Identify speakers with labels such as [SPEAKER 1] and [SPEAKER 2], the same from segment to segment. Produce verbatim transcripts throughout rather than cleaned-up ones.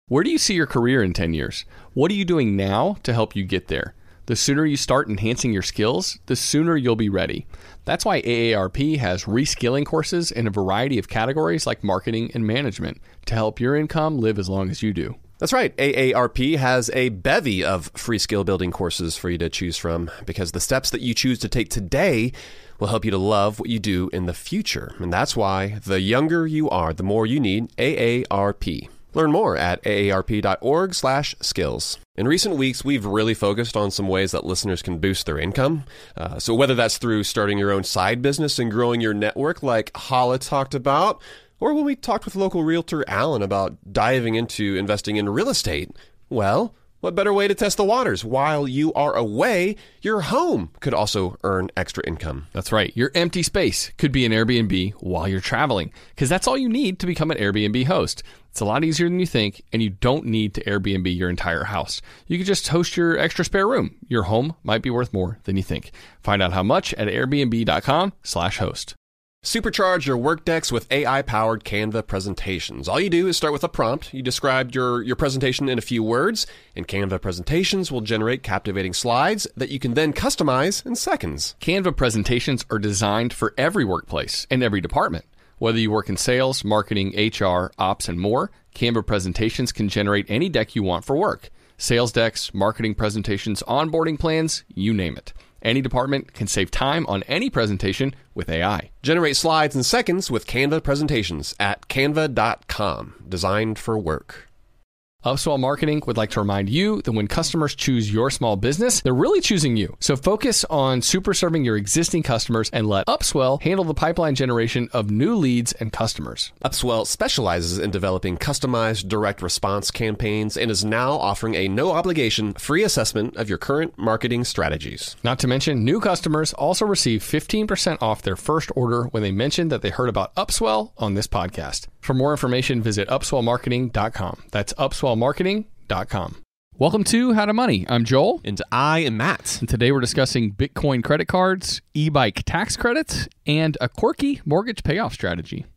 [SPEAKER 1] Where do you see your career in ten years? What are you doing now to help you get there? The sooner you start enhancing your skills, the sooner you'll be ready. That's why A A R P has reskilling courses in a variety of categories like marketing and management to help your income live as long as you do.
[SPEAKER 2] That's right. A A R P has a bevy of free skill building courses for you to choose from because the steps that you choose to take today will help you to love what you do in the future. And that's why the younger you are, the more you need A A R P. Learn more at aarp.org slash skills. In recent weeks, we've really focused on some ways that listeners can boost their income. Uh, so whether that's through starting your own side business and growing your network like Hala talked about, or when we talked with local realtor Alan about diving into investing in real estate, well, what better way to test the waters? While you are away, your home could also earn extra income.
[SPEAKER 1] That's right. Your empty space could be an Airbnb while you're traveling, because that's all you need to become an Airbnb host. It's a lot easier than you think, and you don't need to Airbnb your entire house. You can just host your extra spare room. Your home might be worth more than you think. Find out how much at airbnb.com slash host.
[SPEAKER 2] Supercharge your work decks with A I-powered Canva presentations. All you do is start with a prompt. You describe your, your presentation in a few words, and Canva presentations will generate captivating slides that you can then customize in seconds.
[SPEAKER 1] Canva presentations are designed for every workplace and every department. Whether you work in sales, marketing, H R, ops, and more, Canva presentations can generate any deck you want for work. Sales decks, marketing presentations, onboarding plans, you name it. Any department can save time on any presentation with A I.
[SPEAKER 2] Generate slides in seconds with Canva presentations at canva dot com. Designed for work.
[SPEAKER 1] Upswell Marketing would like to remind you that when customers choose your small business, they're really choosing you. So focus on super serving your existing customers and let Upswell handle the pipeline generation of new leads and customers.
[SPEAKER 2] Upswell specializes in developing customized direct response campaigns and is now offering a no-obligation free assessment of your current marketing strategies.
[SPEAKER 1] Not to mention, new customers also receive fifteen percent off their first order when they mention that they heard about Upswell on this podcast. For more information, visit upswell marketing dot com. That's upswell marketing dot com. Welcome to How to Money. I'm Joel.
[SPEAKER 2] And I am Matt.
[SPEAKER 1] And today we're discussing Bitcoin credit cards, e-bike tax credits, and a quirky mortgage payoff strategy.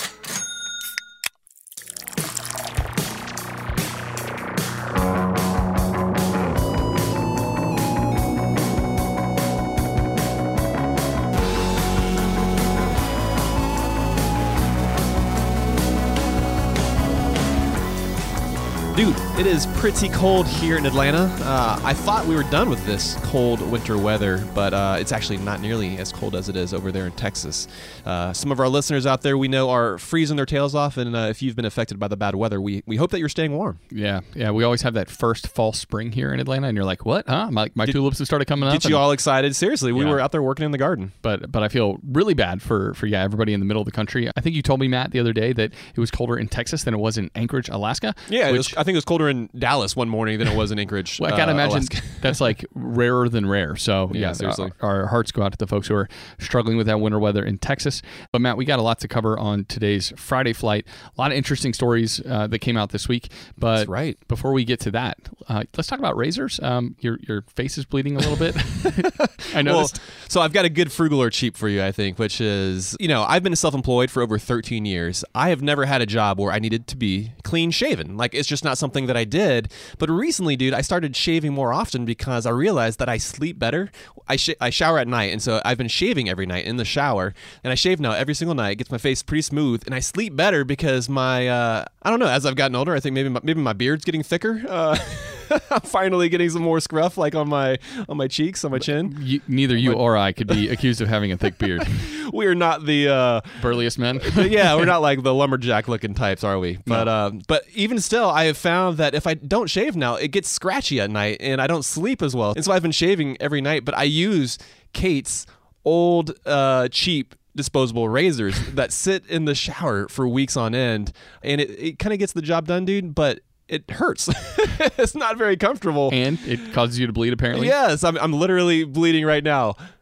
[SPEAKER 3] Dude, it is pretty cold here in Atlanta. Uh, I thought we were done with this cold winter weather, but uh, it's actually not nearly as cold as it is over there in Texas. Uh, some of our listeners out there we know are freezing their tails off, and uh, if you've been affected by the bad weather, we, we hope that you're staying warm.
[SPEAKER 1] Yeah, yeah. We always have that first false spring here in Atlanta, and you're like, what? Huh? My, my
[SPEAKER 3] Did,
[SPEAKER 1] tulips have started coming up.
[SPEAKER 3] Get you
[SPEAKER 1] and,
[SPEAKER 3] all excited? Seriously, we
[SPEAKER 1] yeah.
[SPEAKER 3] were out there working in the garden.
[SPEAKER 1] But but I feel really bad for, for, yeah, everybody in the middle of the country. I think you told me, Matt, the other day that it was colder in Texas than it was in Anchorage, Alaska.
[SPEAKER 3] Yeah,
[SPEAKER 1] which,
[SPEAKER 3] it was, I think it was colder in Dallas one morning than it was in Anchorage.
[SPEAKER 1] Well, I gotta
[SPEAKER 3] uh,
[SPEAKER 1] imagine
[SPEAKER 3] Alaska.
[SPEAKER 1] That's like rarer than rare. So
[SPEAKER 3] yeah,
[SPEAKER 1] yeah,
[SPEAKER 3] seriously.
[SPEAKER 1] Our, our hearts go out to the folks who are struggling with that winter weather in Texas. But Matt, we got a lot to cover on today's Friday flight. A lot of interesting stories uh, that came out this week. But
[SPEAKER 3] That's right.
[SPEAKER 1] Before we get to that, uh, let's talk about razors. Um, your your face is bleeding a little bit. I noticed.
[SPEAKER 3] Well, so I've got a good frugal or cheap for you, I think, which is, you know, I've been self-employed for over thirteen years. I have never had a job where I needed to be clean shaven. Like, it's just not something that I did. But recently, dude, I started shaving more often because I realized that I sleep better. I sh- I shower at night, and so I've been shaving every night in the shower, and I shave now every single night. It gets my face pretty smooth, and I sleep better because my, uh, I don't know, as I've gotten older, I think maybe my, maybe my beard's getting thicker. Uh, I'm finally getting some more scruff, like on my on my cheeks, on my chin.
[SPEAKER 1] You, neither you
[SPEAKER 3] but,
[SPEAKER 1] or I could be accused of having a thick beard.
[SPEAKER 3] We are not the uh,
[SPEAKER 1] burliest men.
[SPEAKER 3] Yeah, we're not like the lumberjack looking types, are we? But no. uh, but even still, I have found that if I don't shave now, it gets scratchy at night, and I don't sleep as well. And so I've been shaving every night, but I use Kate's old, uh, cheap disposable razors that sit in the shower for weeks on end, and it, it kind of gets the job done, dude, but it hurts. It's not very comfortable.
[SPEAKER 1] And it causes you to bleed, apparently?
[SPEAKER 3] Yes, I'm, I'm literally bleeding right now.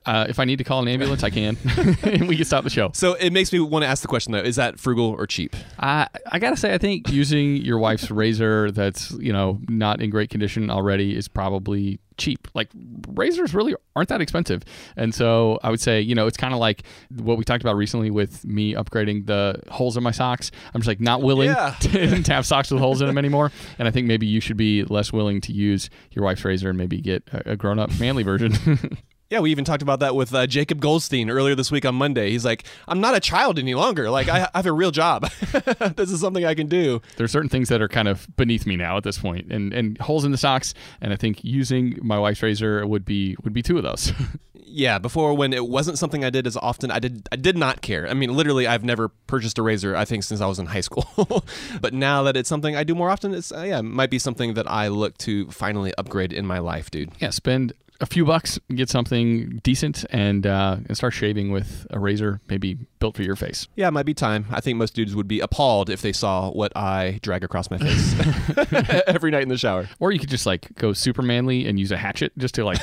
[SPEAKER 1] Uh, if I need to call an ambulance, I can. And we can stop the show.
[SPEAKER 3] So it makes me want to ask the question, though. Is that frugal or cheap?
[SPEAKER 1] I I got to say, I think using your wife's razor that's, you know, not in great condition already is probably cheap. Like, razors really aren't that expensive. And so I would say, you know, it's kind of like what we talked about recently with me upgrading the holes in my socks. I'm just like not willing
[SPEAKER 3] Yeah.
[SPEAKER 1] to, to have socks with holes in them anymore. And I think maybe you should be less willing to use your wife's razor and maybe get a, a grown-up manly version.
[SPEAKER 3] Yeah, we even talked about that with uh, Jacob Goldstein earlier this week on Monday. He's like, I'm not a child any longer. Like, I, I have a real job. This is something I can do.
[SPEAKER 1] There are certain things that are kind of beneath me now at this point, and and holes in the socks. And I think using my wife's razor would be would be two of those.
[SPEAKER 3] Yeah, before when it wasn't something I did as often, I did I did not care. I mean, literally, I've never purchased a razor, I think, since I was in high school. But now that it's something I do more often, it's uh, yeah, it might be something that I look to finally upgrade in my life, dude.
[SPEAKER 1] Yeah, spend a few bucks, get something decent, and uh, and start shaving with a razor maybe built for your face.
[SPEAKER 3] Yeah, it might be time. I think most dudes would be appalled if they saw what I drag across my face every night in the shower.
[SPEAKER 1] Or you could just like go super manly and use a hatchet just to like,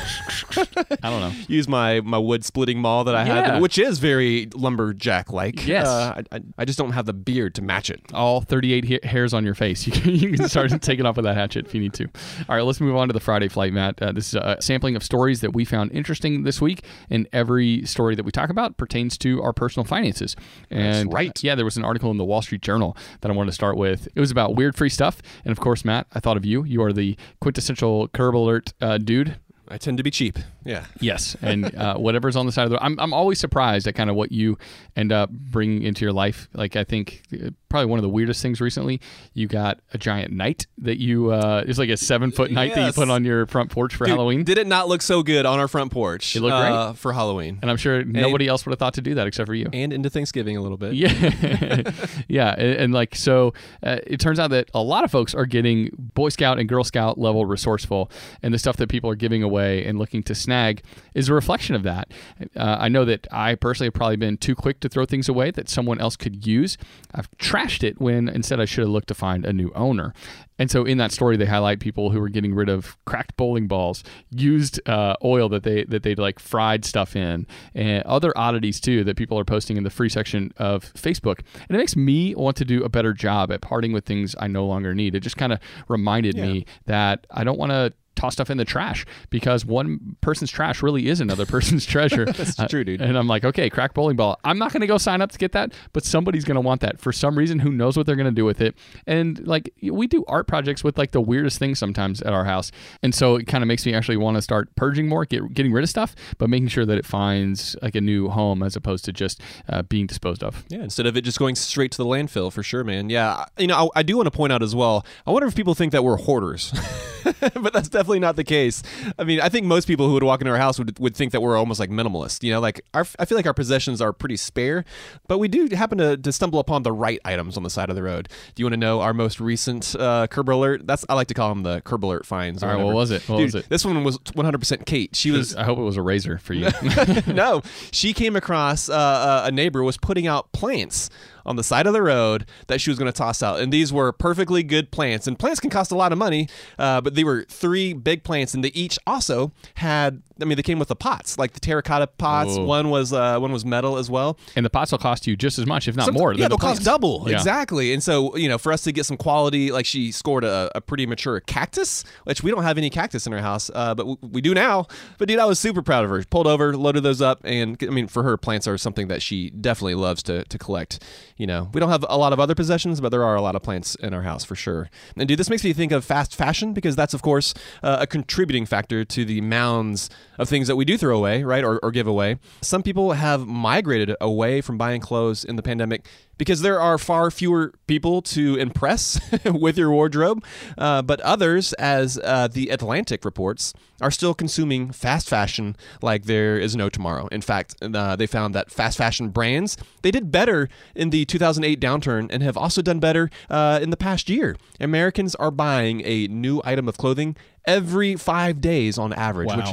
[SPEAKER 1] I don't know.
[SPEAKER 3] Use my, my wood splitting maul that I
[SPEAKER 1] Yeah.
[SPEAKER 3] have, which is very lumberjack-like.
[SPEAKER 1] Yes.
[SPEAKER 3] Uh, I, I, I just don't have the beard to match it.
[SPEAKER 1] All thirty-eight ha- hairs on your face. You can, you can start taking off with that hatchet if you need to. All right, let's move on to the Friday Flight, Matt. Uh, this is a sampling of stories that we found interesting this week, and every story that we talk about pertains to our personal finances. And
[SPEAKER 3] That's right.
[SPEAKER 1] uh, yeah, there was an article in the Wall Street Journal that I wanted to start with. It was about weird free stuff, and of course, Matt, I thought of you. You are the quintessential Curb Alert uh, dude.
[SPEAKER 3] I tend to be cheap. Yeah.
[SPEAKER 1] Yes, and uh, whatever's on the side of the I'm I'm always surprised at kind of what you end up bringing into your life. Like, I think uh, probably one of the weirdest things recently, you got a giant knight that you uh, it's like a seven foot knight that you
[SPEAKER 3] Yes.
[SPEAKER 1] put on your front porch for
[SPEAKER 3] Dude,
[SPEAKER 1] Halloween.
[SPEAKER 3] Did it not look so good on our front porch?
[SPEAKER 1] It looked
[SPEAKER 3] uh,
[SPEAKER 1] great.
[SPEAKER 3] for Halloween.
[SPEAKER 1] And I'm sure nobody else would have thought to do that except for you.
[SPEAKER 3] And into Thanksgiving a little bit.
[SPEAKER 1] Yeah, yeah, and, and like so, uh, it turns out that a lot of folks are getting Boy Scout and Girl Scout level resourceful, and the stuff that people are giving away and looking to snag is a reflection of that. Uh, I know that I personally have probably been too quick to throw things away that someone else could use. I've trashed it when instead I should have looked to find a new owner. And so in that story, they highlight people who were getting rid of cracked bowling balls, used uh, oil that they that they like fried stuff in, and other oddities too that people are posting in the free section of Facebook. And it makes me want to do a better job at parting with things I no longer need. It just kind of reminded
[SPEAKER 3] Yeah.
[SPEAKER 1] me that I don't want to toss stuff in the trash, because one person's trash really is another person's treasure.
[SPEAKER 3] That's
[SPEAKER 1] Uh,
[SPEAKER 3] true, dude.
[SPEAKER 1] And I'm like, okay, crack bowling ball. I'm not going to go sign up to get that, but somebody's going to want that for some reason. Who knows what they're going to do with it? And like, we do art projects with like the weirdest things sometimes at our house. And so it kind of makes me actually want to start purging more, get, getting rid of stuff, but making sure that it finds like a new home as opposed to just uh, being disposed of.
[SPEAKER 3] Yeah, instead of it just going straight to the landfill, for sure, man. Yeah, you know, I, I do want to point out as well, I wonder if people think that we're hoarders, but that's definitely not the case. I mean, I think most people who would walk into our house would, would think that we're almost like minimalist. You know, like our, I feel like our possessions are pretty spare, but we do happen to, to stumble upon the right items on the side of the road. Do you want to know our most recent uh, Curb Alert? That's I like to call them the Curb Alert finds. or
[SPEAKER 1] All right, what
[SPEAKER 3] whatever.
[SPEAKER 1] was it? What
[SPEAKER 3] Dude,
[SPEAKER 1] was it?
[SPEAKER 3] This one was one hundred percent Kate. She was
[SPEAKER 1] I hope it was a razor for you.
[SPEAKER 3] no, she came across uh, uh, a neighbor was putting out plants on the side of the road that she was going to toss out. And these were perfectly good plants. And plants can cost a lot of money, uh, but they were three big plants, and they each also had, I mean, they came with the pots, like the terracotta pots.
[SPEAKER 1] Ooh.
[SPEAKER 3] One was uh, one was metal as well.
[SPEAKER 1] And the pots will cost you just as much, if not
[SPEAKER 3] Some-
[SPEAKER 1] more.
[SPEAKER 3] Yeah,
[SPEAKER 1] than
[SPEAKER 3] they'll
[SPEAKER 1] the
[SPEAKER 3] cost
[SPEAKER 1] plants.
[SPEAKER 3] double.
[SPEAKER 1] Yeah.
[SPEAKER 3] Exactly. And so, you know, for us to get some quality, like she scored a, a pretty mature cactus, which we don't have any cactus in our house, uh, but w- we do now. But dude, I was super proud of her. Pulled over, loaded those up, and I mean, for her, plants are something that she definitely loves to to collect. You know, we don't have a lot of other possessions, but there are a lot of plants in our house for sure. And dude, this makes me think of fast fashion, because that's of course uh, a contributing factor to the mounds of things that we do throw away, right, or, or give away. Some people have migrated away from buying clothes in the pandemic because there are far fewer people to impress with your wardrobe. Uh, but others, as uh, The Atlantic reports, are still consuming fast fashion like there is no tomorrow. In fact, uh, they found that fast fashion brands, they did better in the two thousand eight downturn and have also done better uh, in the past year. Americans are buying a new item of clothing every five days on average,
[SPEAKER 1] Wow.
[SPEAKER 3] which is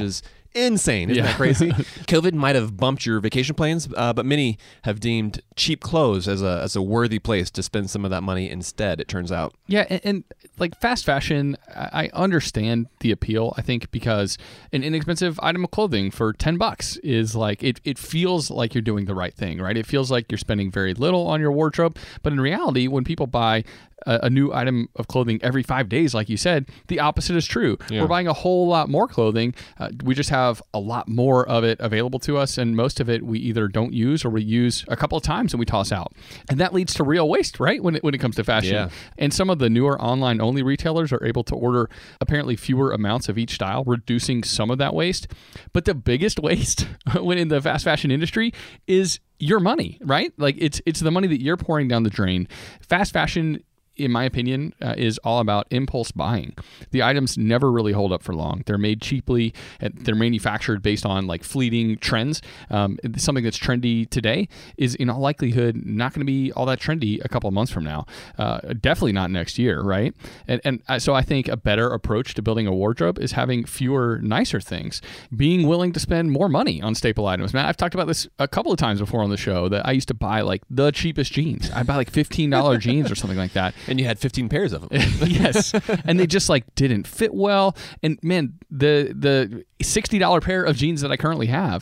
[SPEAKER 3] insane. Isn't
[SPEAKER 1] Yeah.
[SPEAKER 3] that crazy? COVID might have bumped your vacation plans, uh, but many have deemed cheap clothes as a as a worthy place to spend some of that money instead, it turns out.
[SPEAKER 1] Yeah, and, and like fast fashion, I I understand the appeal, I think, because an inexpensive item of clothing for ten bucks is like, it, it feels like you're doing the right thing, right? It feels like you're spending very little on your wardrobe. But in reality, when people buy a, a new item of clothing every five days, like you said, the opposite is true.
[SPEAKER 3] Yeah.
[SPEAKER 1] We're buying a whole lot more clothing. Uh, we just have a lot more of it available to us, and most of it we either don't use or we use a couple of times and we toss out. And that leads to real waste, right? When it, when it comes to fashion.
[SPEAKER 3] Yeah.
[SPEAKER 1] And some of the newer online-only retailers are able to order apparently fewer amounts of each style, reducing some of that waste. But the biggest waste when in the fast fashion industry is your money, right? Like it's it's the money that you're pouring down the drain. Fast fashion, in my opinion, uh, is all about impulse buying. The items never really hold up for long. They're made cheaply. And they're manufactured based on like fleeting trends. Um, something that's trendy today is in all likelihood not going to be all that trendy a couple of months from now. Uh, definitely not next year, right? And, and I- so I think a better approach to building a wardrobe is having fewer, nicer things. Being willing to spend more money on staple items. Matt, I've talked about this a couple of times before on the show that I used to buy like the cheapest jeans. I buy like fifteen dollars jeans or something like that.
[SPEAKER 3] And you had fifteen pairs of them.
[SPEAKER 1] Yes, and they just like didn't fit well. And man, the the sixty dollar pair of jeans that I currently have,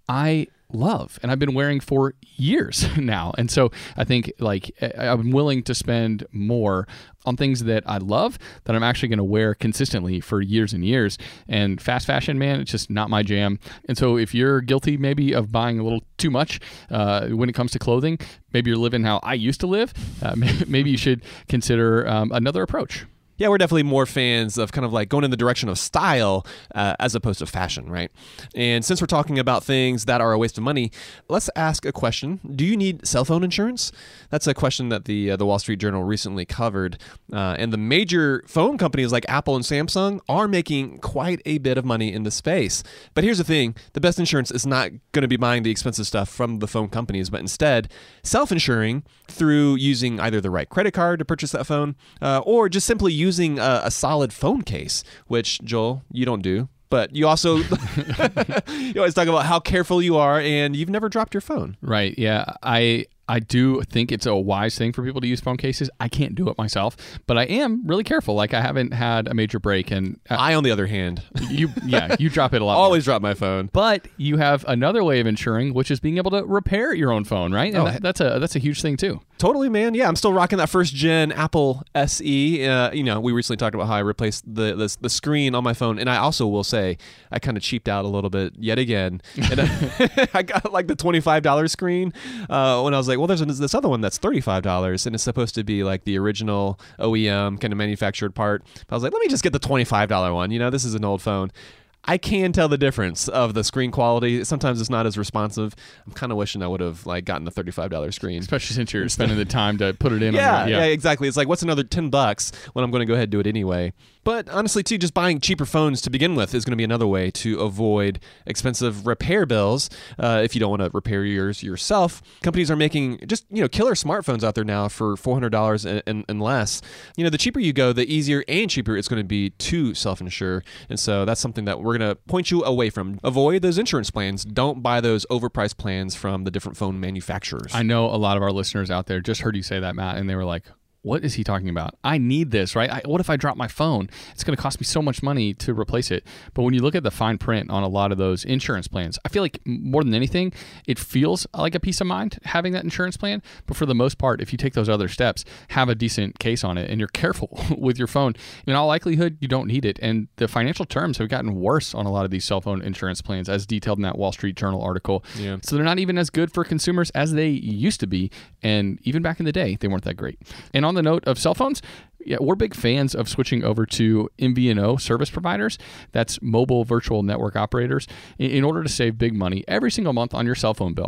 [SPEAKER 1] I love, and I've been wearing for years now. And so I think like I- I'm willing to spend more on things that I love that I'm actually going to wear consistently for years and years. And fast fashion, man, it's just not my jam. And so if you're guilty maybe of buying a little too much uh, when it comes to clothing, maybe you're living how I used to live, uh, maybe you should consider um, another approach.
[SPEAKER 3] Yeah, we're definitely more fans of kind of like going in the direction of style uh, as opposed to fashion, right? And since we're talking about things that are a waste of money, let's ask a question. Do you need cell phone insurance? That's a question that the uh, the Wall Street Journal recently covered. Uh, and the major phone companies like Apple and Samsung are making quite a bit of money in the space. But here's the thing. The best insurance is not going to be buying the expensive stuff from the phone companies, but instead self-insuring through using either the right credit card to purchase that phone uh, or just simply using using a, a solid phone case, which, Joel, you don't do. But you also you always talk about how careful you are, and you've never dropped your phone.
[SPEAKER 1] Right. Yeah. I I do think it's a wise thing for people to use phone cases. I can't do it myself, but I am really careful. Like I haven't had a major break, and uh,
[SPEAKER 3] I, on the other hand,
[SPEAKER 1] you yeah you drop it a lot. more.
[SPEAKER 3] always drop my phone.
[SPEAKER 1] But you have another way of insuring, which is being able to repair your own phone, right? And
[SPEAKER 3] Oh,
[SPEAKER 1] that, that's a that's a huge thing too.
[SPEAKER 3] Totally, man. Yeah, I'm still rocking that first gen Apple S E. Uh, you know, we recently talked about how I replaced the, the the screen on my phone, and I also will say I kind of cheaped out a little bit yet again. And I, I got like the twenty-five dollars screen uh, when I was like, well, there's this other one that's thirty-five dollars, and it's supposed to be like the original O E M kind of manufactured part. But I was like, let me just get the twenty-five dollars one. You know, this is an old phone. I can tell the difference of the screen quality. Sometimes it's not as responsive. I'm kind of wishing I would have like gotten the thirty-five dollars screen.
[SPEAKER 1] Especially since you're spending the time to put it in.
[SPEAKER 3] Yeah,
[SPEAKER 1] on your,
[SPEAKER 3] yeah, exactly. It's like, what's another ten bucks when I'm going to go ahead and do it anyway? But honestly, too, just buying cheaper phones to begin with is going to be another way to avoid expensive repair bills. Uh, if you don't want to repair yours yourself, companies are making just, you know, killer smartphones out there now for four hundred dollars and, and, and less. You know, the cheaper you go, the easier and cheaper it's going to be to self-insure. And so that's something that we're going to point you away from. Avoid those insurance plans. Don't buy those overpriced plans from the different phone manufacturers.
[SPEAKER 1] I know a lot of our listeners out there just heard you say that, Matt, and they were like, what is he talking about? I need this, right? I, what if I drop my phone? It's going to cost me so much money to replace it. But when you look at the fine print on a lot of those insurance plans, I feel like more than anything, it feels like a peace of mind having that insurance plan. But for the most part, if you take those other steps, have a decent case on it, and you're careful with your phone, in all likelihood, you don't need it. And the financial terms have gotten worse on a lot of these cell phone insurance plans, as detailed in that Wall Street Journal article.
[SPEAKER 3] Yeah.
[SPEAKER 1] So they're not even as good for consumers as they used to be. And even back in the day, they weren't that great. And on the note of cell phones, yeah, we're big fans of switching over to M V N O service providers. That's mobile virtual network operators, in, in order to save big money every single month on your cell phone bill.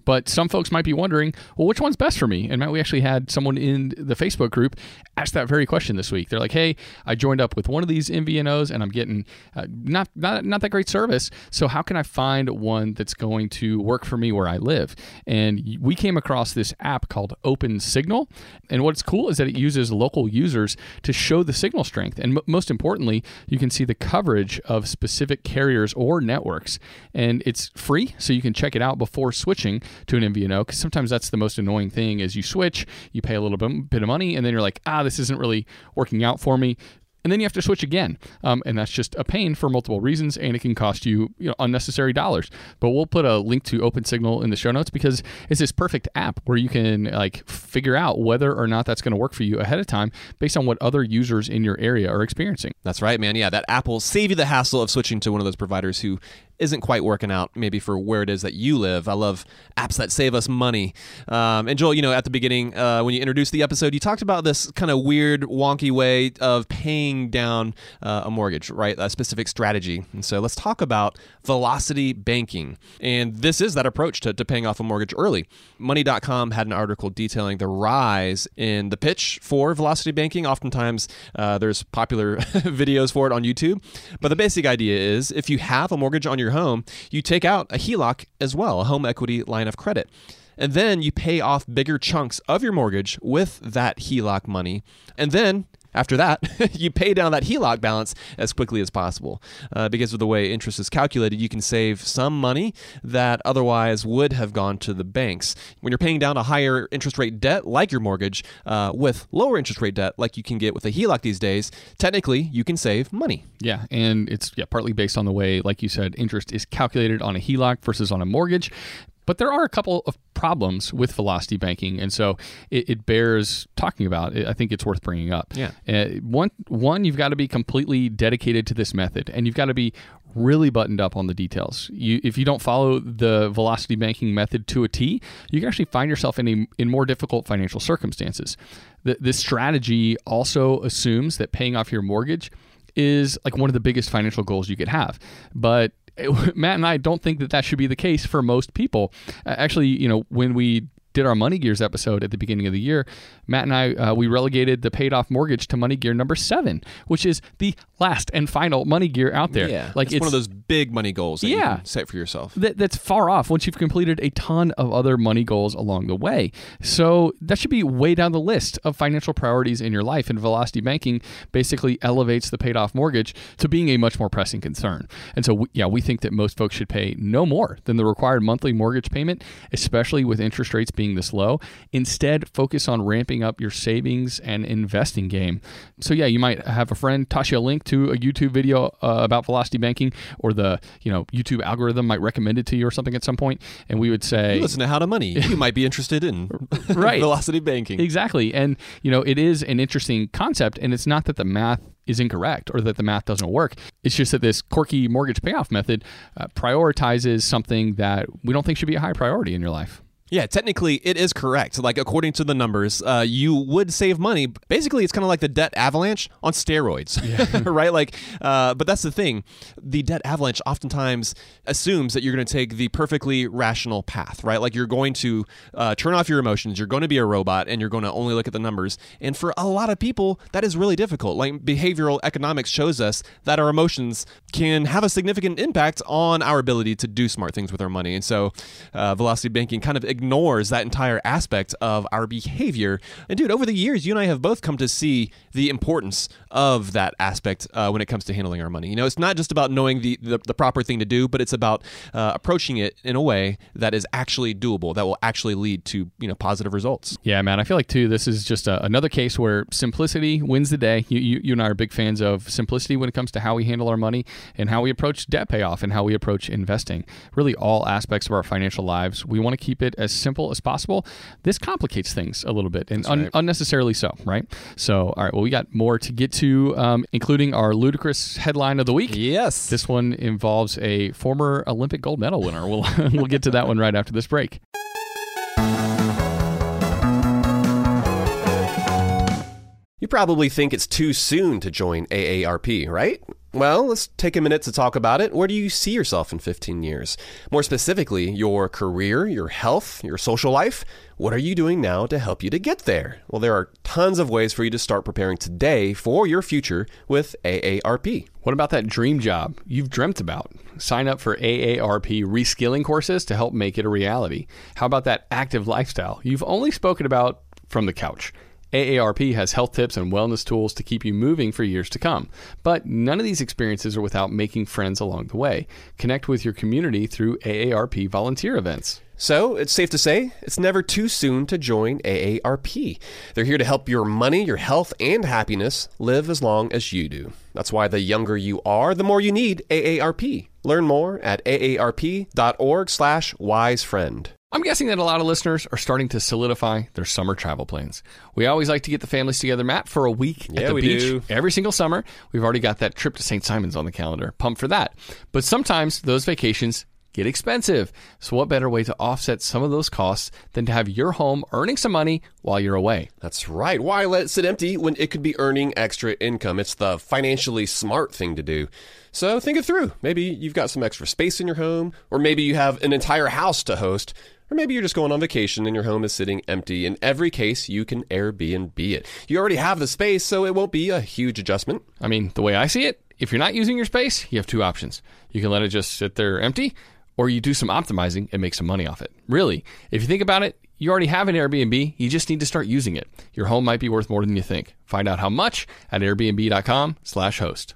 [SPEAKER 1] But some folks might be wondering, well, which one's best for me? And Matt, we actually had someone in the Facebook group ask that very question this week. They're like, hey, I joined up with one of these M V N Os and I'm getting uh, not, not, not that great service. So how can I find one that's going to work for me where I live? And we came across this app called OpenSignal. And what's cool is that it uses local users to show the signal strength. And m- most importantly, you can see the coverage of specific carriers or networks. And it's free, so you can check it out before switching to an M V N O, because sometimes that's the most annoying thing is you switch, you pay a little bit, bit of money, and then you're like, ah, this isn't really working out for me. And then you have to switch again. Um, and that's just a pain for multiple reasons, and it can cost you, you know, unnecessary dollars. But we'll put a link to OpenSignal in the show notes because it's this perfect app where you can like figure out whether or not that's going to work for you ahead of time based on what other users in your area are experiencing.
[SPEAKER 3] That's right, man. Yeah, that app will save you the hassle of switching to one of those providers who isn't quite working out maybe for where it is that you live. I love apps that save us money. Um, and Joel, you know, at the beginning, uh, when you introduced the episode, you talked about this kind of weird, wonky way of paying down uh, a mortgage, right? A specific strategy. And so let's talk about velocity banking. And this is that approach to, to paying off a mortgage early. Money dot com had an article detailing the rise in the pitch for velocity banking. Oftentimes, uh, there's popular videos for it on YouTube. But the basic idea is if you have a mortgage on your home, you take out a H E L O C as well, a home equity line of credit. And then you pay off bigger chunks of your mortgage with that H E L O C money. And then after that, you pay down that H E L O C balance as quickly as possible. Uh, because of the way interest is calculated, you can save some money that otherwise would have gone to the banks. When you're paying down a higher interest rate debt, like your mortgage, uh, with lower interest rate debt, like you can get with a H E L O C these days, technically you can save money.
[SPEAKER 1] Yeah, and it's yeah partly based on the way, like you said, interest is calculated on a H E L O C versus on a mortgage. But there are a couple of problems with velocity banking, and so it, it bears talking about. I think it's worth bringing up.
[SPEAKER 3] Yeah.
[SPEAKER 1] Uh, one, one, you've got to be completely dedicated to this method, and you've got to be really buttoned up on the details. You, if you don't follow the velocity banking method to a T, you can actually find yourself in a, in more difficult financial circumstances. The, this strategy also assumes that paying off your mortgage is like one of the biggest financial goals you could have, but Matt and I don't think that that should be the case for most people. Uh, actually, you know, when we did our Money Gears episode at the beginning of the year, Matt and I, uh, we relegated the paid off mortgage to Money Gear number seven, which is the last and final Money Gear out there.
[SPEAKER 3] Yeah,
[SPEAKER 1] like
[SPEAKER 3] it's,
[SPEAKER 1] it's
[SPEAKER 3] one of those big money goals that
[SPEAKER 1] yeah,
[SPEAKER 3] you can set for yourself.
[SPEAKER 1] That, that's far off once you've completed a ton of other money goals along the way. So that should be way down the list of financial priorities in your life. And velocity banking basically elevates the paid off mortgage to being a much more pressing concern. And so, we, yeah, we think that most folks should pay no more than the required monthly mortgage payment, especially with interest rates being this low. Instead, focus on ramping up your savings and investing game. So yeah, you might have a friend toss you a link to a YouTube video uh, about velocity banking, or the you know YouTube algorithm might recommend it to you or something at some point, and we would say,
[SPEAKER 3] you listen to How to Money. You might be interested in
[SPEAKER 1] right.
[SPEAKER 3] velocity banking.
[SPEAKER 1] Exactly. And you know, it is an interesting concept, and it's not that the math is incorrect or that the math doesn't work. It's just that this quirky mortgage payoff method uh, prioritizes something that we don't think should be a high priority in your life.
[SPEAKER 3] Yeah, technically it is correct. Like according to the numbers, uh, you would save money. Basically, it's kind of like the debt avalanche on steroids, yeah. right? Like, uh, but that's the thing. The debt avalanche oftentimes assumes that you're going to take the perfectly rational path, right? Like you're going to uh, turn off your emotions. You're going to be a robot, and you're going to only look at the numbers. And for a lot of people, that is really difficult. Like behavioral economics shows us that our emotions can have a significant impact on our ability to do smart things with our money. And so, uh, velocity banking kind of ignores that entire aspect of our behavior. And dude, over the years, you and I have both come to see the importance of that aspect uh, when it comes to handling our money. You know, it's not just about knowing the, the, the proper thing to do, but it's about uh, approaching it in a way that is actually doable, that will actually lead to, you know, positive results.
[SPEAKER 1] Yeah, man, I feel like too, this is just a, another case where simplicity wins the day. You, you, you and I are big fans of simplicity when it comes to how we handle our money and how we approach debt payoff and how we approach investing. Really all aspects of our financial lives. We want to keep it as simple as possible. This complicates things a little bit, and un-
[SPEAKER 3] right.
[SPEAKER 1] unnecessarily so, right? So, all right, well, we got more to get to, um, including our ludicrous headline of the week.
[SPEAKER 3] Yes.
[SPEAKER 1] This one involves a former Olympic gold medal winner. We'll, we'll get to that one right after this break.
[SPEAKER 2] You probably think it's too soon to join A A R P, right? Well, let's take a minute to talk about it. Where do you see yourself in fifteen years? More specifically, your career, your health, your social life. What are you doing now to help you to get there? Well, there are tons of ways for you to start preparing today for your future with A A R P.
[SPEAKER 1] What about that dream job you've dreamt about? Sign up for A A R P reskilling courses to help make it a reality. How about that active lifestyle you've only spoken about from the couch? A A R P has health tips and wellness tools to keep you moving for years to come. But none of these experiences are without making friends along the way. Connect with your community through A A R P volunteer events.
[SPEAKER 2] So it's safe to say it's never too soon to join A A R P. They're here to help your money, your health, and happiness live as long as you do. That's why the younger you are, the more you need A A R P. Learn more at aarp.org slash wisefriend.
[SPEAKER 1] I'm guessing that a lot of listeners are starting to solidify their summer travel plans. We always like to get the families together, Matt, for a week
[SPEAKER 2] Yeah,
[SPEAKER 1] at the
[SPEAKER 2] we
[SPEAKER 1] beach
[SPEAKER 2] do.
[SPEAKER 1] every single summer. We've already got that trip to Saint Simons on the calendar. Pumped for that. But sometimes those vacations get expensive. So what better way to offset some of those costs than to have your home earning some money while you're away?
[SPEAKER 2] That's right. Why let it sit empty when it could be earning extra income? It's the financially smart thing to do. So think it through. Maybe you've got some extra space in your home, or maybe you have an entire house to host, or maybe you're just going on vacation and your home is sitting empty. In every case, you can Airbnb it. You already have the space, so it won't be a huge adjustment.
[SPEAKER 1] I mean, the way I see it, if you're not using your space, you have two options. You can let it just sit there empty, or you do some optimizing and make some money off it. Really, if you think about it, you already have an Airbnb. You just need to start using it. Your home might be worth more than you think. Find out how much at airbnb.com slash host.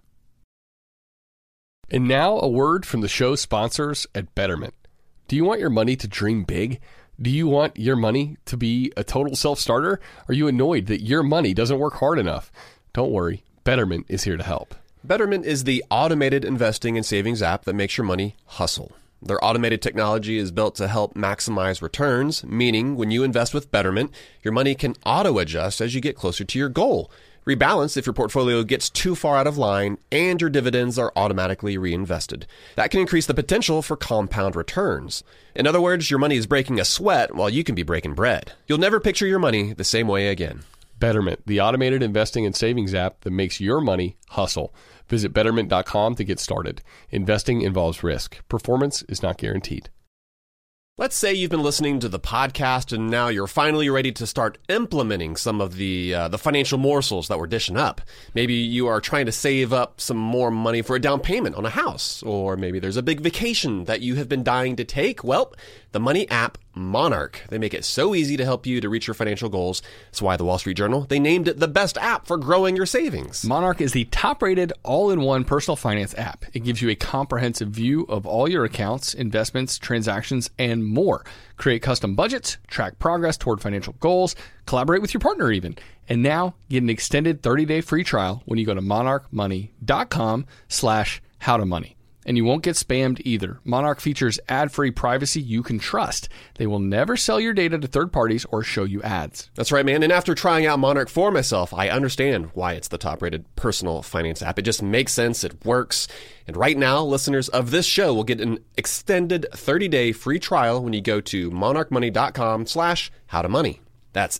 [SPEAKER 1] And now a word from the show sponsors at Betterment. Do you want your money to dream big? Do you want your money to be a total self-starter? Are you annoyed that your money doesn't work hard enough? Don't worry, Betterment is here to help.
[SPEAKER 2] Betterment is the automated investing and savings app that makes your money hustle. Their automated technology is built to help maximize returns, meaning when you invest with Betterment, your money can auto-adjust as you get closer to your goal. Rebalance if your portfolio gets too far out of line, and your dividends are automatically reinvested. That can increase the potential for compound returns. In other words, your money is breaking a sweat while you can be breaking bread. You'll never picture your money the same way again.
[SPEAKER 1] Betterment, the automated investing and savings app that makes your money hustle. Visit betterment dot com to get started. Investing involves risk. Performance is not guaranteed.
[SPEAKER 2] Let's say you've been listening to the podcast and now you're finally ready to start implementing some of the uh, the financial morsels that we're dishing up. Maybe you are trying to save up some more money for a down payment on a house, or maybe there's a big vacation that you have been dying to take. Well, the money app Monarch. They make it so easy to help you to reach your financial goals. That's why the Wall Street Journal, they named it the best app for growing your savings.
[SPEAKER 1] Monarch is the top-rated all-in-one personal finance app. It gives you a comprehensive view of all your accounts, investments, transactions, and more. Create custom budgets, track progress toward financial goals, collaborate with your partner even. And now, get an extended thirty-day free trial when you go to monarchmoney.com slash howtomoney. And you won't get spammed either. Monarch features ad-free privacy you can trust. They will never sell your data to third parties or show you ads.
[SPEAKER 2] That's right, man. And after trying out Monarch for myself, I understand why it's the top-rated personal finance app. It just makes sense. It works. And right now, listeners of this show will get an extended thirty-day free trial when you go to monarchmoney.com slash howtomoney. That's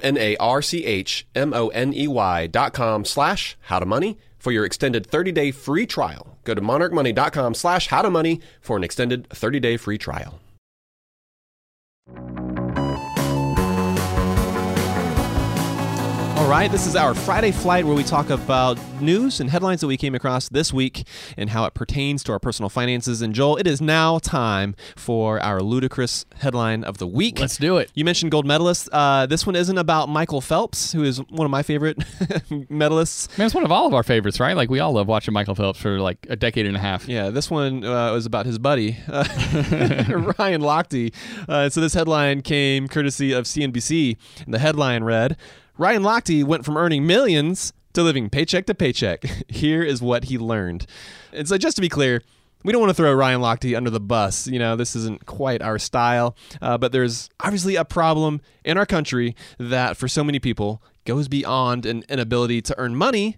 [SPEAKER 2] M-O-N-A-R-C-H-M-O-N-E-Y dot com slash howtomoney for your extended thirty-day free trial. Go to monarchmoney.com slash howtomoney for an extended thirty-day free trial.
[SPEAKER 3] All right, this is our Friday Flight where we talk about news and headlines that we came across this week and how it pertains to our personal finances. And Joel, it is now time for our ludicrous headline of the week.
[SPEAKER 1] Let's do it.
[SPEAKER 3] You mentioned gold medalists. Uh, this one isn't about Michael Phelps, who is one of my favorite medalists.
[SPEAKER 1] Man, it's one of all of our favorites, right? Like, we all love watching Michael Phelps for like a decade and a half.
[SPEAKER 3] Yeah, this one uh, was about his buddy, uh, Ryan Lochte. Uh, so this headline came courtesy of C N B C. And the headline read, Ryan Lochte went from earning millions to living paycheck to paycheck. Here is what he learned. And so just to be clear, we don't want to throw Ryan Lochte under the bus. You know, this isn't quite our style. Uh, but there's obviously a problem in our country that for so many people goes beyond an inability to earn money,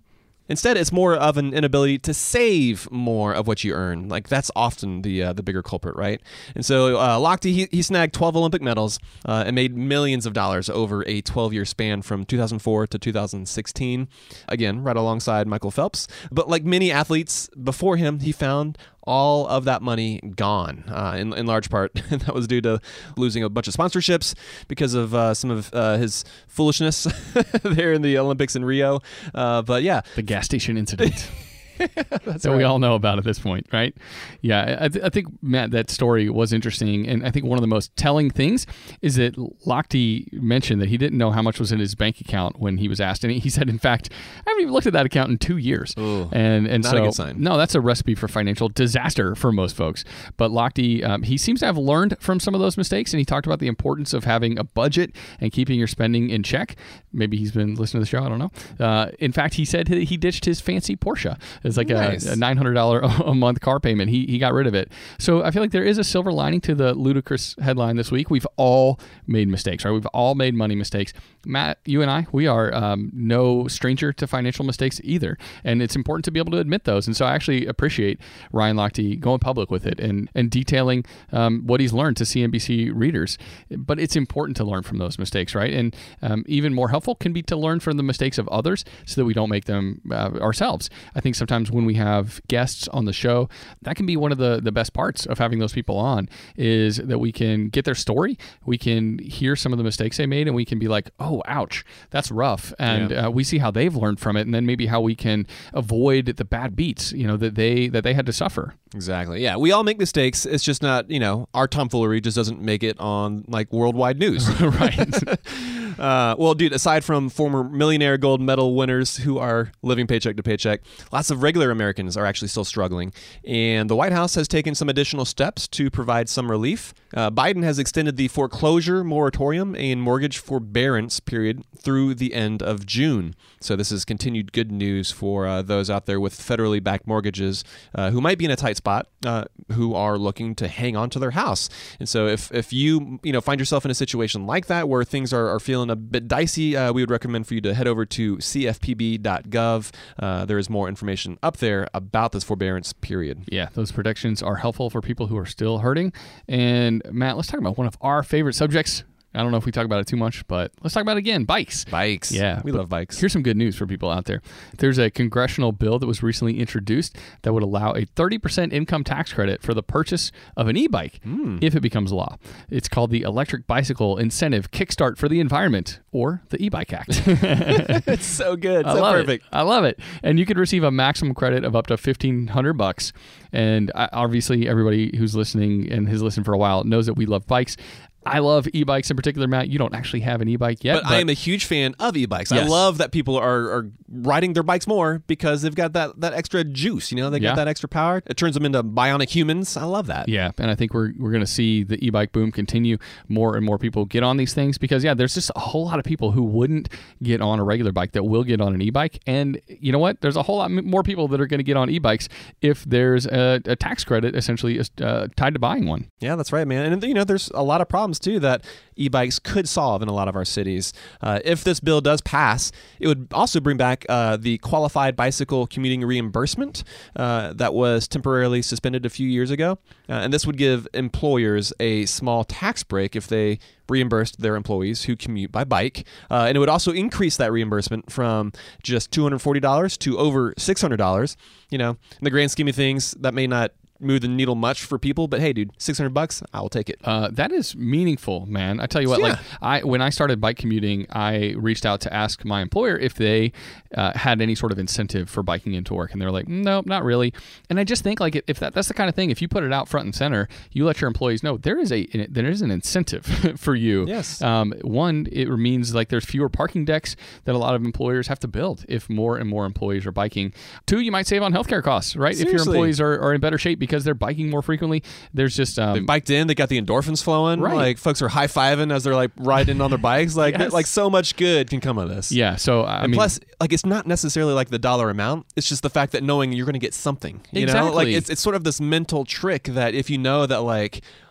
[SPEAKER 3] Instead, it's more of an inability to save more of what you earn. Like that's often the uh, the bigger culprit, right? And so uh, Lochte, he, he snagged twelve Olympic medals uh, and made millions of dollars over a twelve-year span from two thousand four to two thousand sixteen. Again, right alongside Michael Phelps. But like many athletes before him, he found all of that money gone, uh, in, in large part. And that was due to losing a bunch of sponsorships because of uh, some of uh, his foolishness there in the Olympics in Rio. Uh, but yeah.
[SPEAKER 1] The gas station incident. That's that right. We all know about at this point, right? Yeah, I, th- I think, Matt, that story was interesting. And I think one of the most telling things is that Lochte mentioned that he didn't know how much was in his bank account when he was asked. And he said, in fact, I haven't even looked at that account in two years.
[SPEAKER 3] Ooh,
[SPEAKER 1] and and
[SPEAKER 3] not
[SPEAKER 1] so,
[SPEAKER 3] a good sign.
[SPEAKER 1] No, that's a recipe for financial disaster for most folks. But Lochte, um, he seems to have learned from some of those mistakes. And he talked about the importance of having a budget and keeping your spending in check. Maybe he's been listening to the show. I don't know. Uh, in fact, he said he ditched his fancy Porsche. It's like nice. a, a nine hundred dollars a month car payment. He he got rid of it. So I feel like there is a silver lining to the ludicrous headline this week. We've all made mistakes, right? We've all made money mistakes. Matt, you and I, we are um, no stranger to financial mistakes either. And it's important to be able to admit those. And so I actually appreciate Ryan Lochte going public with it and, and detailing um, what he's learned to C N B C readers. But it's important to learn from those mistakes, right? And um, even more helpful can be to learn from the mistakes of others so that we don't make them uh, ourselves. I think sometimes when we have guests on the show, that can be one of the, the best parts of having those people on, is that we can get their story, we can hear some of the mistakes they made, and we can be like, oh, ouch, that's rough. And yeah. uh, we see how they've learned from it, and then maybe how we can avoid the bad beats, you know, that they that they had to suffer.
[SPEAKER 3] Exactly. Yeah, we all make mistakes. It's just not, you know, our tomfoolery just doesn't make it on like worldwide news.
[SPEAKER 1] Right.
[SPEAKER 3] Uh, well, dude, aside from former millionaire gold medal winners who are living paycheck to paycheck, lots of regular Americans are actually still struggling. And the White House has taken some additional steps to provide some relief. Uh, Biden has extended the foreclosure moratorium and mortgage forbearance period through the end of June. So this is continued good news for uh, those out there with federally backed mortgages uh, who might be in a tight spot, uh, who are looking to hang on to their house. And so if, if you, you know, find yourself in a situation like that where things are, are feeling a bit dicey, uh, we would recommend for you to head over to c f p b dot gov. Uh, there is more information up there about this forbearance period.
[SPEAKER 1] Yeah, those protections are helpful for people who are still hurting. And Matt, let's talk about one of our favorite subjects. I don't know if we talk about it too much, but let's talk about it again. Bikes.
[SPEAKER 3] Bikes.
[SPEAKER 1] Yeah.
[SPEAKER 3] We love bikes.
[SPEAKER 1] Here's some good news for people out there. There's a congressional bill that was recently introduced that would allow a thirty percent income tax credit for the purchase of an e-bike mm. if it becomes law. It's called the Electric Bicycle Incentive Kickstart for the Environment, or the E-Bike Act.
[SPEAKER 3] It's so good.
[SPEAKER 1] I
[SPEAKER 3] so
[SPEAKER 1] love
[SPEAKER 3] perfect.
[SPEAKER 1] It. I love it. And you could receive a maximum credit of up to fifteen hundred bucks. And obviously everybody who's listening and has listened for a while knows that we love bikes. I love e-bikes in particular, Matt. You don't actually have an e-bike yet.
[SPEAKER 3] But, but I am a huge fan of e-bikes.
[SPEAKER 1] Yes.
[SPEAKER 3] I love that people are, are riding their bikes more because they've got that, that extra juice. You know, they
[SPEAKER 1] yeah.
[SPEAKER 3] got that extra power. It turns them into bionic humans. I love that.
[SPEAKER 1] Yeah, and I think we're we're going to see the e-bike boom continue. More and more people get on these things because, yeah, there's just a whole lot of people who wouldn't get on a regular bike that will get on an e-bike. And you know what? There's a whole lot more people that are going to get on e-bikes if there's a, a tax credit essentially uh, tied to buying one.
[SPEAKER 3] Yeah, that's right, man. And, you know, there's a lot of problems, too, that e-bikes could solve in a lot of our cities. Uh, if this bill does pass, it would also bring back uh, the qualified bicycle commuting reimbursement uh, that was temporarily suspended a few years ago. Uh, and this would give employers a small tax break if they reimbursed their employees who commute by bike. Uh, and it would also increase that reimbursement from just two hundred forty dollars to over six hundred dollars. You know, in the grand scheme of things, that may not move the needle much for people, but hey, dude, six hundred bucks, I will take it.
[SPEAKER 1] Uh, that is meaningful, man. I tell you what,
[SPEAKER 3] yeah.
[SPEAKER 1] like I, when I started bike commuting, I reached out to ask my employer if they uh, had any sort of incentive for biking into work. And they were like, no, not really. And I just think like if that, that's the kind of thing, if you put it out front and center, you let your employees know there is a, there is an incentive for you.
[SPEAKER 3] Yes.
[SPEAKER 1] Um, one, it means like there's fewer parking decks that a lot of employers have to build if more and more employees are biking. Two, you might save on healthcare costs, right?
[SPEAKER 3] Seriously.
[SPEAKER 1] If your employees are, are in better shape because they're biking more frequently. There's just um,
[SPEAKER 3] they biked in, they got the endorphins flowing.
[SPEAKER 1] Right.
[SPEAKER 3] Like folks are high fiving as they're like riding on their bikes. Like
[SPEAKER 1] yes.
[SPEAKER 3] like so much good can come of this.
[SPEAKER 1] Yeah. So I
[SPEAKER 3] and
[SPEAKER 1] mean,
[SPEAKER 3] plus, like it's not necessarily like the dollar amount. It's just the fact that knowing you're going to get something. You
[SPEAKER 1] exactly.
[SPEAKER 3] know, like it's it's sort of this mental trick that if you know that like,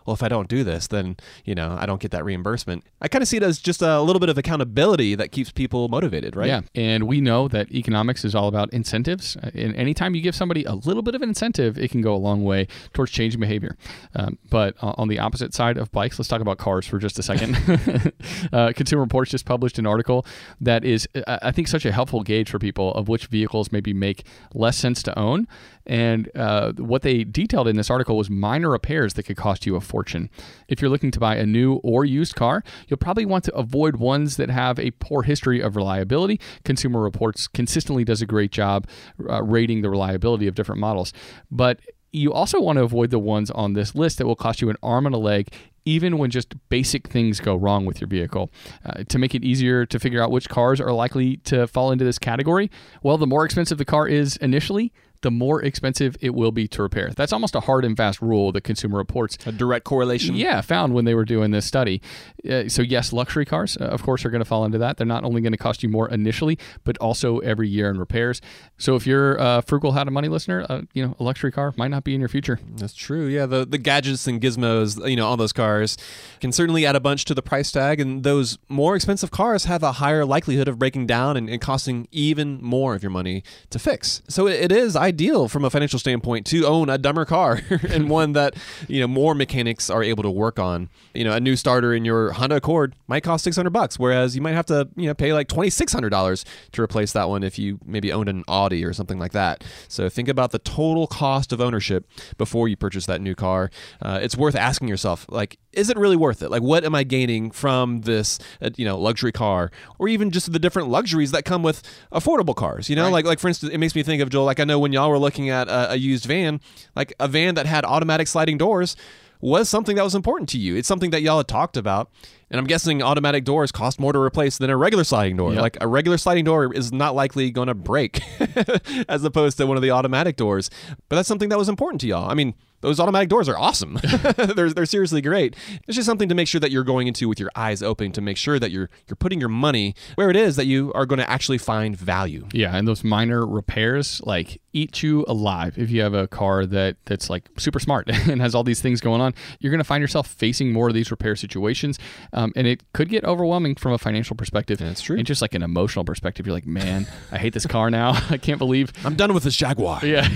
[SPEAKER 3] well, if I don't do this, then, you know, I don't get that reimbursement. I kind of see it as just a little bit of accountability that keeps people motivated, right?
[SPEAKER 1] Yeah. And we know that economics is all about incentives. And anytime you give somebody a little bit of an incentive, it can go a long way towards changing behavior. Um, but on the opposite side of bikes, let's talk about cars for just a second. uh, Consumer Reports just published an article that is, I think, such a helpful gauge for people of which vehicles maybe make less sense to own. And uh, what they detailed in this article was minor repairs that could cost you a fortune. If you're looking to buy a new or used car, you'll probably want to avoid ones that have a poor history of reliability. Consumer Reports consistently does a great job uh, rating the reliability of different models. But you also want to avoid the ones on this list that will cost you an arm and a leg, even when just basic things go wrong with your vehicle. Uh, to make it easier to figure out which cars are likely to fall into this category, well, the more expensive the car is initially, the more expensive it will be to repair. That's almost a hard and fast rule that Consumer Reports,
[SPEAKER 3] a direct correlation,
[SPEAKER 1] yeah, found when they were doing this study. Uh, so yes, luxury cars, uh, of course, are going to fall into that. They're not only going to cost you more initially, but also every year in repairs. So if you're a frugal, how to money listener, uh, you know, a luxury car might not be in your future.
[SPEAKER 3] That's true. Yeah, the the gadgets and gizmos, you know, on those cars can certainly add a bunch to the price tag, and those more expensive cars have a higher likelihood of breaking down and, and costing even more of your money to fix. So it, it is ideal from a financial standpoint to own a dumber car and one that, you know, more mechanics are able to work on. You know, a new starter in your Honda Accord might cost six hundred bucks, whereas you might have to, you know, pay like twenty-six hundred dollars to replace that one if you maybe owned an Audi or something like that. So think about the total cost of ownership before you purchase that new car. Uh, it's worth asking yourself, like, is it really worth it? Like, what am I gaining from this, uh, you know, luxury car, or even just the different luxuries that come with affordable cars? You know,
[SPEAKER 1] right.
[SPEAKER 3] like, like for instance, it makes me think of, Joel, like I know when y'all were looking at a, a used van, like a van that had automatic sliding doors was something that was important to you. It's something that y'all had talked about. And I'm guessing automatic doors cost more to replace than a regular sliding door.
[SPEAKER 1] Yep.
[SPEAKER 3] Like a regular sliding door is not likely going to break as opposed to one of the automatic doors. But that's something that was important to y'all. I mean, those automatic doors are awesome. they're, they're seriously great. It's just something to make sure that you're going into with your eyes open to make sure that you're you're putting your money where it is that you are going to actually find value.
[SPEAKER 1] Yeah, and those minor repairs like eat you alive. If you have a car that that's like super smart and has all these things going on, you're going to find yourself facing more of these repair situations. Um, and it could get overwhelming from a financial perspective.
[SPEAKER 3] That's true.
[SPEAKER 1] And just like an emotional perspective, you're like, man, I hate this car now. I can't believe
[SPEAKER 3] I'm done with this Jaguar.
[SPEAKER 1] Yeah.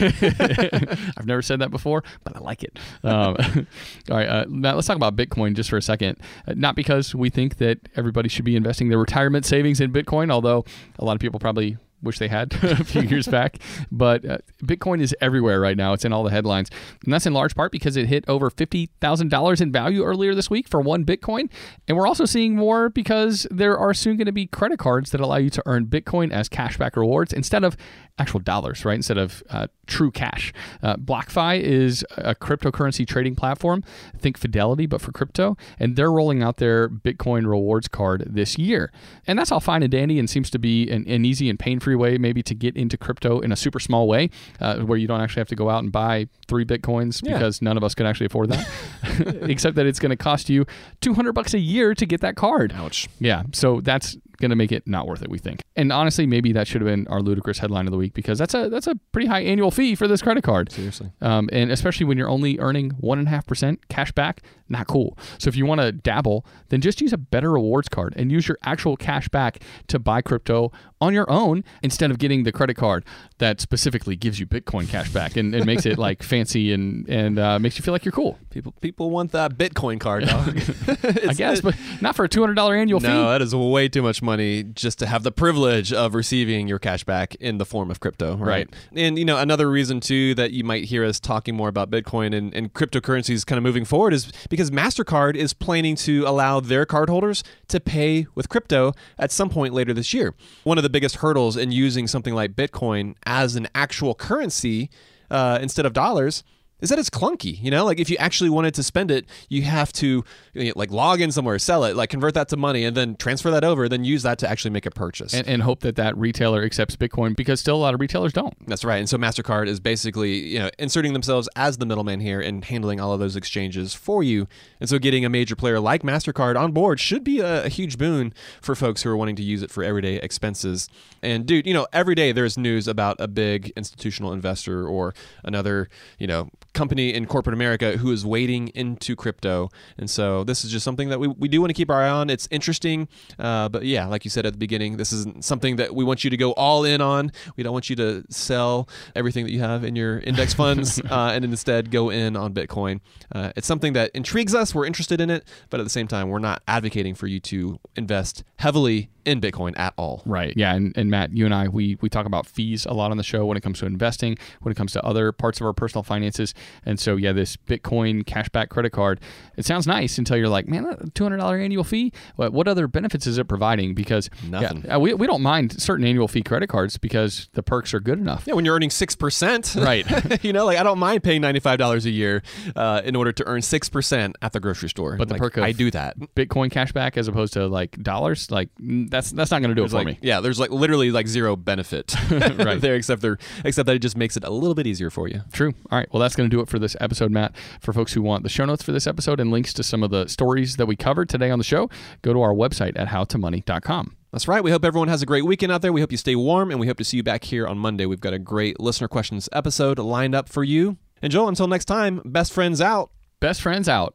[SPEAKER 1] I've never said that before, but I like it. Um, all right, uh, Matt, let's talk about Bitcoin just for a second. Uh, not because we think that everybody should be investing their retirement savings in Bitcoin, although a lot of people probably wish they had a few years back. But uh, Bitcoin is everywhere right now. It's in all the headlines. And that's in large part because it hit over fifty thousand dollars in value earlier this week for one Bitcoin. And we're also seeing more because there are soon going to be credit cards that allow you to earn Bitcoin as cashback rewards instead of actual dollars, right? Instead of uh, true cash. Uh, BlockFi is a cryptocurrency trading platform. Think Fidelity, but for crypto. And they're rolling out their Bitcoin rewards card this year. And that's all fine and dandy and seems to be an, an easy and pain-free way maybe to get into crypto in a super small way uh, where you don't actually have to go out and buy three Bitcoins
[SPEAKER 3] yeah.
[SPEAKER 1] because none of us can actually afford that. Except that it's going to cost you two hundred bucks a year to get that card.
[SPEAKER 3] Ouch.
[SPEAKER 1] Yeah. So that's going to make it not worth it, we think. And honestly, maybe that should have been our ludicrous headline of the week because that's a that's a pretty high annual fee for this credit card.
[SPEAKER 3] Seriously.
[SPEAKER 1] Um, and especially when you're only earning one and a half percent cash back, not cool. So if you want to dabble, then just use a better rewards card and use your actual cash back to buy crypto on your own instead of getting the credit card that specifically gives you Bitcoin cash back and, and makes it like fancy and and uh, makes you feel like you're cool.
[SPEAKER 3] People people want that Bitcoin card, dog.
[SPEAKER 1] I guess, but not for a two hundred dollars annual fee.
[SPEAKER 3] No, that is way too much money just to have the privilege of receiving your cash back in the form of crypto, right?
[SPEAKER 1] Right.
[SPEAKER 3] And, you know, another reason, too, that you might hear us talking more about Bitcoin and, and cryptocurrencies kind of moving forward is because MasterCard is planning to allow their cardholders to pay with crypto at some point later this year. One of the biggest hurdles in using something like Bitcoin as an actual currency uh, instead of dollars is that it's clunky, you know? Like if you actually wanted to spend it, you have to you know, like log in somewhere, sell it, like convert that to money, and then transfer that over, then use that to actually make a purchase.
[SPEAKER 1] And, and hope that that retailer accepts Bitcoin because still a lot of retailers don't.
[SPEAKER 3] That's right. And so MasterCard is basically, you know, inserting themselves as the middleman here and handling all of those exchanges for you. And so getting a major player like MasterCard on board should be a, a huge boon for folks who are wanting to use it for everyday expenses. And dude, you know, every day there's news about a big institutional investor or another, you know, company in corporate America who is wading into crypto. And so this is just something that we, we do want to keep our eye on. It's interesting. Uh, but yeah, like you said at the beginning, this isn't something that we want you to go all in on. We don't want you to sell everything that you have in your index funds uh, and instead go in on Bitcoin. Uh, it's something that intrigues us. We're interested in it. But at the same time, we're not advocating for you to invest heavily in Bitcoin at all.
[SPEAKER 1] Right. Yeah. And, and Matt, you and I, we we talk about fees a lot on the show when it comes to investing, when it comes to other parts of our personal finances. And so, yeah, this Bitcoin cashback credit card, it sounds nice until you're like, man, a two hundred dollars annual fee? What, what other benefits is it providing? Because
[SPEAKER 3] Nothing.
[SPEAKER 1] Yeah, we, we don't mind certain annual fee credit cards because the perks are good enough.
[SPEAKER 3] Yeah, when you're earning six percent.
[SPEAKER 1] Right.
[SPEAKER 3] You know, like I don't mind paying ninety-five dollars a year uh, in order to earn six percent at the grocery store.
[SPEAKER 1] But the
[SPEAKER 3] like,
[SPEAKER 1] perk of
[SPEAKER 3] I do that.
[SPEAKER 1] Bitcoin cashback as opposed to like dollars, like that's that's not going to do
[SPEAKER 3] There's
[SPEAKER 1] it for
[SPEAKER 3] like,
[SPEAKER 1] me.
[SPEAKER 3] Yeah, there's like literally like zero benefit
[SPEAKER 1] Right.
[SPEAKER 3] there, except there, except that it just makes it a little bit easier for you.
[SPEAKER 1] True. All right. Well, that's going to do it for this episode, Matt. For folks who want the show notes for this episode and links to some of the stories that we covered today on the show, go to our website at how to money dot com.
[SPEAKER 3] That's right. We hope everyone has a great weekend out there. We hope you stay warm, and we hope to see you back here on Monday. We've got a great listener questions episode lined up for you. And Joel, until next time, best friends out.
[SPEAKER 1] Best friends out.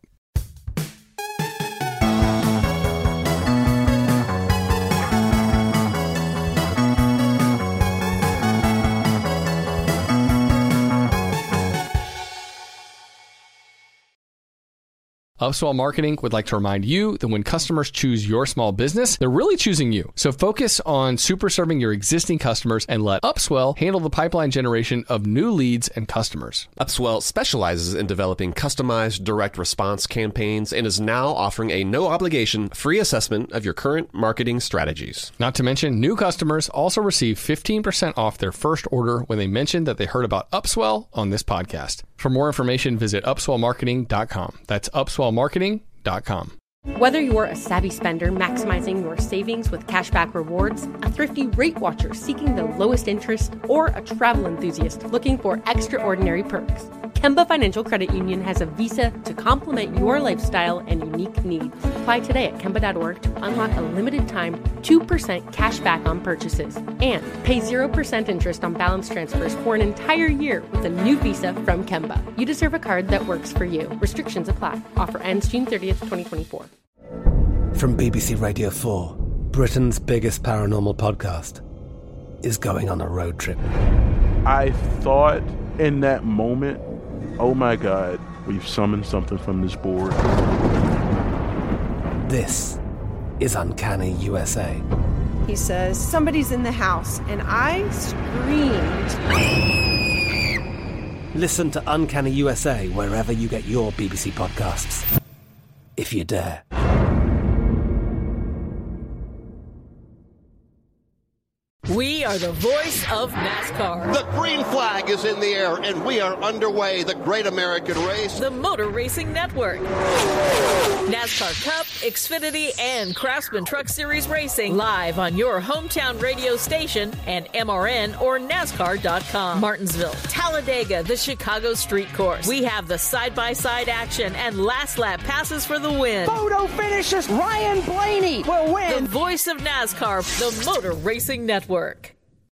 [SPEAKER 1] Upswell Marketing would like to remind you that when customers choose your small business, they're really choosing you. So focus on super serving your existing customers and let Upswell handle the pipeline generation of new leads and customers.
[SPEAKER 2] Upswell specializes in developing customized direct response campaigns and is now offering a no-obligation free assessment of your current marketing strategies.
[SPEAKER 1] Not to mention, new customers also receive fifteen percent off their first order when they mention that they heard about Upswell on this podcast. For more information, visit upswell marketing dot com. That's upswell marketing dot com.
[SPEAKER 4] Whether you're a savvy spender maximizing your savings with cashback rewards, a thrifty rate watcher seeking the lowest interest, or a travel enthusiast looking for extraordinary perks, Kemba Financial Credit Union has a visa to complement your lifestyle and unique needs. Apply today at kemba dot org to unlock a limited time two percent cash back on purchases and pay zero percent interest on balance transfers for an entire year with a new visa from Kemba. You deserve a card that works for you. Restrictions apply. Offer ends June thirtieth, twenty twenty-four.
[SPEAKER 5] From B B C Radio four, Britain's biggest paranormal podcast is going on a road trip.
[SPEAKER 6] I thought in that moment, oh my God, we've summoned something from this board.
[SPEAKER 5] This is Uncanny U S A.
[SPEAKER 7] He says, somebody's in the house, and I screamed.
[SPEAKER 5] Listen to Uncanny U S A wherever you get your B B C podcasts, if you dare.
[SPEAKER 8] We are the voice of NASCAR.
[SPEAKER 9] The green flag is in the air, and we are underway. The Great American Race.
[SPEAKER 8] The Motor Racing Network. NASCAR Cup, Xfinity, and Craftsman Truck Series Racing live on your hometown radio station and M R N or NASCAR dot com. Martinsville, Talladega, the Chicago Street Course. We have the side-by-side action and last lap passes for the win.
[SPEAKER 10] Photo finishes, Ryan Blaney will win.
[SPEAKER 8] The voice of NASCAR, the Motor Racing Network.